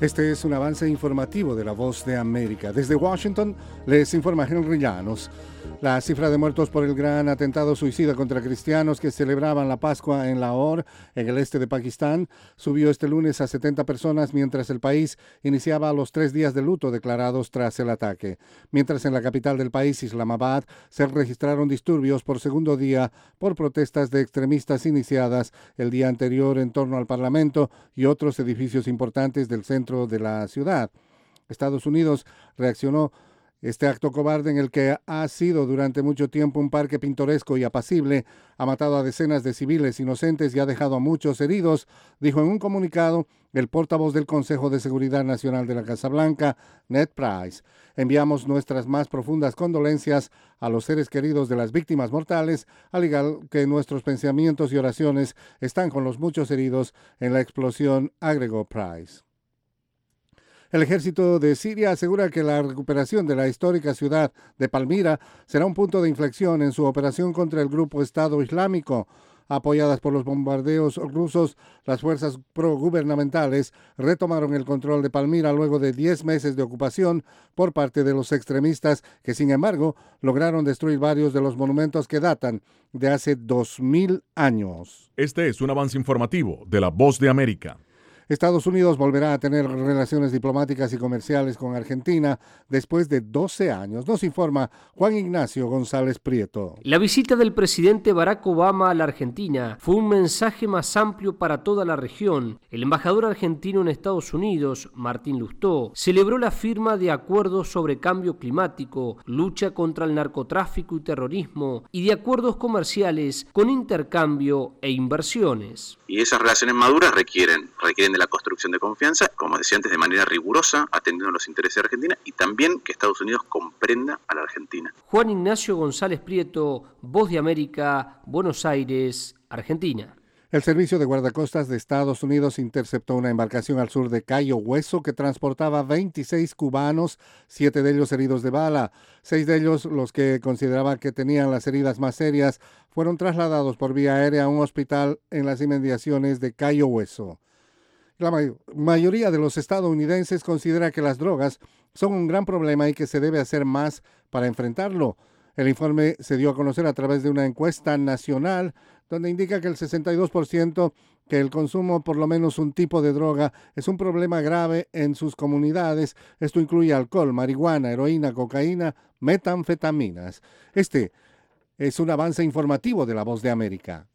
Este es un avance informativo de La Voz de América. Desde Washington les informa Henry Llanos. La cifra de muertos por el gran atentado suicida contra cristianos que celebraban la Pascua en Lahore, en el este de Pakistán, subió este lunes a 70 personas mientras el país iniciaba los 3 días de luto declarados tras el ataque. Mientras en la capital del país, Islamabad, se registraron disturbios por segundo día por protestas de extremistas iniciadas el día anterior en torno al Parlamento y otros edificios importantes del centro de la ciudad. Estados Unidos reaccionó este acto cobarde, en el que ha sido durante mucho tiempo un parque pintoresco y apacible, ha matado a decenas de civiles inocentes y ha dejado a muchos heridos, dijo en un comunicado el portavoz del Consejo de Seguridad Nacional de la Casa Blanca, Ned Price. Enviamos nuestras más profundas condolencias a los seres queridos de las víctimas mortales, al igual que nuestros pensamientos y oraciones están con los muchos heridos en la explosión, agregó Price. El ejército de Siria asegura que la recuperación de la histórica ciudad de Palmira será un punto de inflexión en su operación contra el grupo Estado Islámico. Apoyadas por los bombardeos rusos, las fuerzas progubernamentales retomaron el control de Palmira luego de 10 meses de ocupación por parte de los extremistas, que sin embargo lograron destruir varios de los monumentos que datan de hace 2000 años. Este es un avance informativo de La Voz de América. Estados Unidos volverá a tener relaciones diplomáticas y comerciales con Argentina después de 12 años. Nos informa Juan Ignacio González Prieto. La visita del presidente Barack Obama a la Argentina fue un mensaje más amplio para toda la región. El embajador argentino en Estados Unidos, Martín Lustó, celebró la firma de acuerdos sobre cambio climático, lucha contra el narcotráfico y terrorismo y de acuerdos comerciales con intercambio e inversiones. Y esas relaciones maduras requieren de la construcción de confianza, como decía antes, de manera rigurosa, atendiendo a los intereses de Argentina y también que Estados Unidos comprenda a la Argentina. Juan Ignacio González Prieto, Voz de América, Buenos Aires, Argentina. El Servicio de Guardacostas de Estados Unidos interceptó una embarcación al sur de Cayo Hueso que transportaba 26 cubanos, 7 de ellos heridos de bala. 6 de ellos, los que consideraban que tenían las heridas más serias, fueron trasladados por vía aérea a un hospital en las inmediaciones de Cayo Hueso. La mayoría de los estadounidenses considera que las drogas son un gran problema y que se debe hacer más para enfrentarlo. El informe se dio a conocer a través de una encuesta nacional donde indica que el 62% que el consumo por lo menos un tipo de droga es un problema grave en sus comunidades. Esto incluye alcohol, marihuana, heroína, cocaína, metanfetaminas. Este es un avance informativo de La Voz de América.